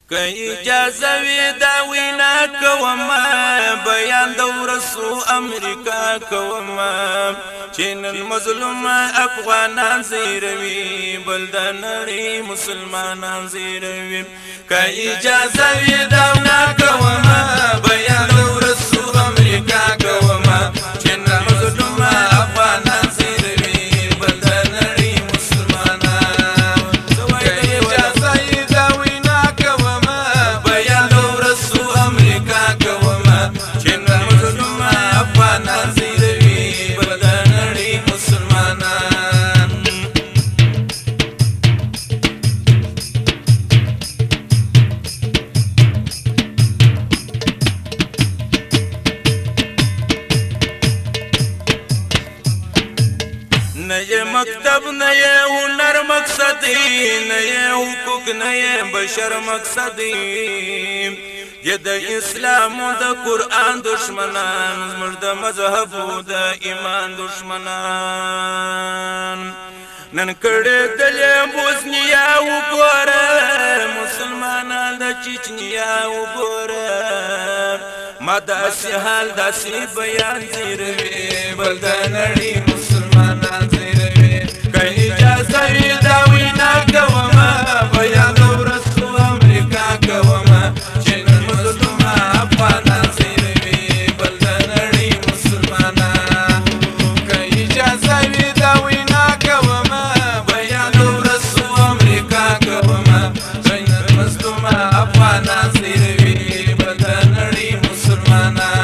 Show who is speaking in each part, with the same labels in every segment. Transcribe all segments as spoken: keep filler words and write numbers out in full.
Speaker 1: که اجازه وی دا وینا کوما بیان د ورسو امریکا کوما چې نن مظلوم افغانان زیروي بل د نړۍ مسلمانان زیروي که اجازه وی دا وینا کوما بیان د ورسو امریکا کوما چې نن مظلوم افغانان زیروي بل د نړۍ مسلمانان که اجازه وی دا وینا کوما بیان د ورسو امریکا کوما چې نن مظلوم افغانان زیروي بل د نړۍ مسلمانان نه یې مکتب نه یې هنر مقصد نه یې حقوق نه یې بشر مقصد یې د اسلام او د قرآن دشمنان زموږ د مذهب او د ایمان دشمنان نن کړه دلې بوسنیا وګوره مسلمانان د چچنیا وګوره ما داسې حال داسې بیان زیروي بل د نړۍ مسلمانان زیروي که اجازه وي دا وینا کومه بیان د ورسو امریکا کومه چې نن مظلوم افغانان زیروي بل د نړۍ مسلمانان که اجازه وي دا وینا کومه بیان د ورسو امریکا کومه چې نن مظلوم افغانان زیروي بل د نړۍ مسلمانان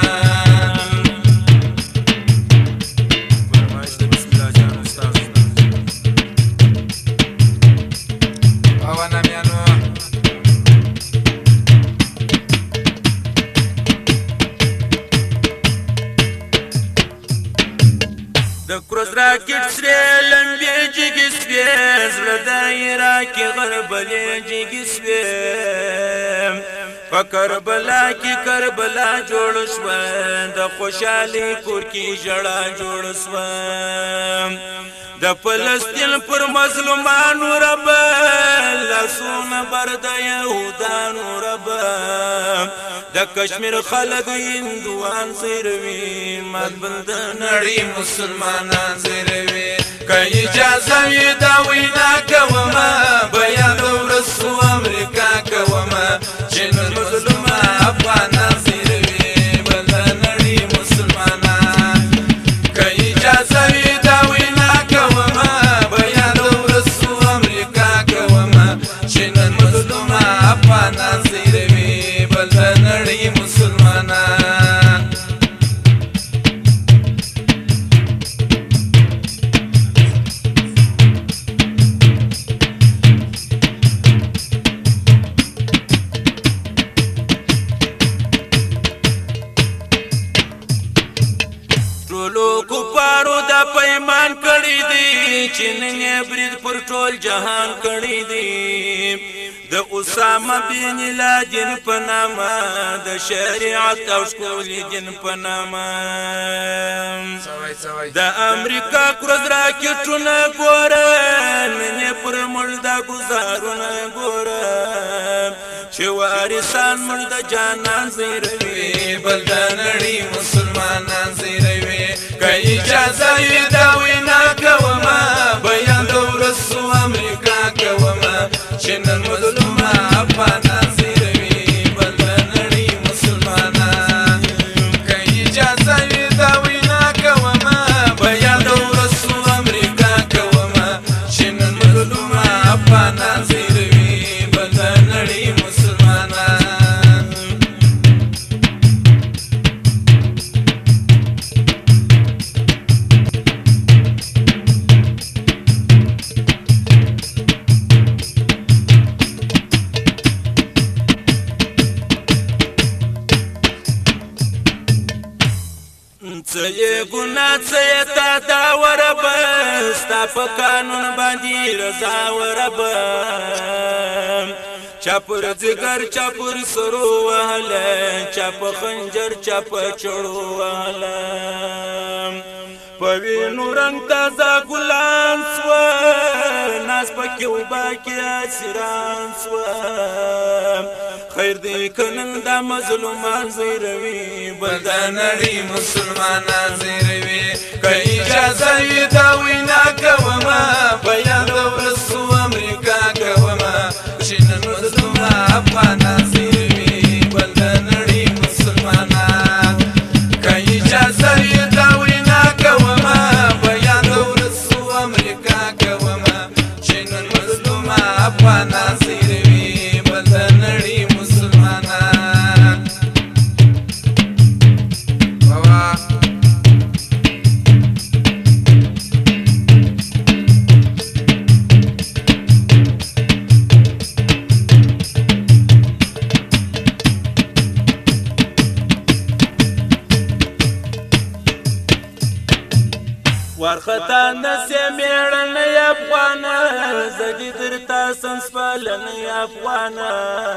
Speaker 1: د کروز راکټ سره لمبې جګې سوې زړه د عراق غربلې جګې سوې په کربلا کې کربلا جوړ شوه د خوشحالۍ کور کې ژړا جوړ شوه د فلسطین پر مظلومانو رب لاسونه بر د یهودانو رب د کشمیر خلک هندوان زیروي مات بل د نړۍ مسلمانان زیروي که اجازه وي دا وینا کومه بیان د ورسو امریکا کومه چې نن مظلوم افغانان زیروي بل د نړۍ مسلمانان که اجازه وي دا وینا کومه بیان د ورسو امریکا کومه چې نن مظلوم افغانان زیروي بل د نړۍ مسلمانان ټولو کفارو دا پیمان کړی دی چې نن یې برید پر ټول جهان کړی دی د اسامه بن لادن په نامه د شریعت او ښکلي دین په نامه د امریکا کروز راکټونه ګوره نن یې پر موږ دا ګزارونه ګوره چې وارثان موږ د جانان زیروي بل د نړۍ مسلمانان زیروي که اجازه وي دا وینا کومه بیان د ورسو امریکا کومه چې نن مظلوم افغانان زیروي بل د نړۍ مسلمانان که اجازه وي دا وینا کومه بیان د ورسو امریکا کومه چې نن مظلوم افغانان زیروي بل د نړۍ مسلمانان څه یې ګناه څه یې تا دا وربه ستا په قانون باندې رضا وربه چا پر ځګر چا پر سرو وهله چا په خنجر چا په چړو وهله په وینو رنګ تازه ګلان سوه ناز پکې اوبه کې اسیران سوه خیر دی کنن دا مظلومان زیروی بل دا نړۍ مسلمانان زیروی که اجازه وي دا وینا کومه بیان د ورسو امریکا کومه چې نن مظلومه افغانان زیروي بل د نړۍ مسلمانان که اجازه وي دا وینا کومه بیان د ورسو امریکا کومه چې نن مظلومه افغانان زیروي بل د نړۍ مسلمانان ورخطا نسی میڑن افغانا زدی درتا سنسپالن افغانا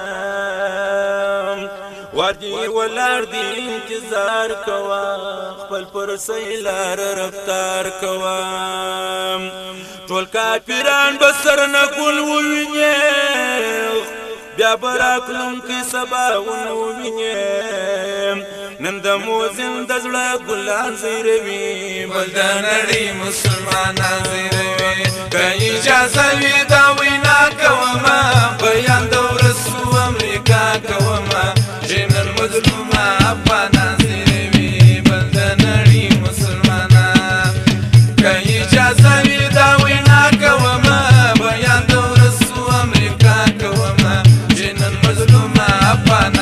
Speaker 1: وردی ولار دی انتظار کوا خپل پر سیلار رفتار کوا ټول کافران بسر نکل ووینی بیا براکلون کی سباون ووینی نن د موزن د زړه ګلان زیروي بل د نړۍ مسلمانان زیروي که اجازه وي دا وینا کومه بیان د ورسو امریکا کومه چې نن مظلومه افغانان زیروي بل د نړۍ مسلمانان که اجازه وي دا وینا کومه بیان د ورسو امریکا کومه چې نن مظلومه افغانان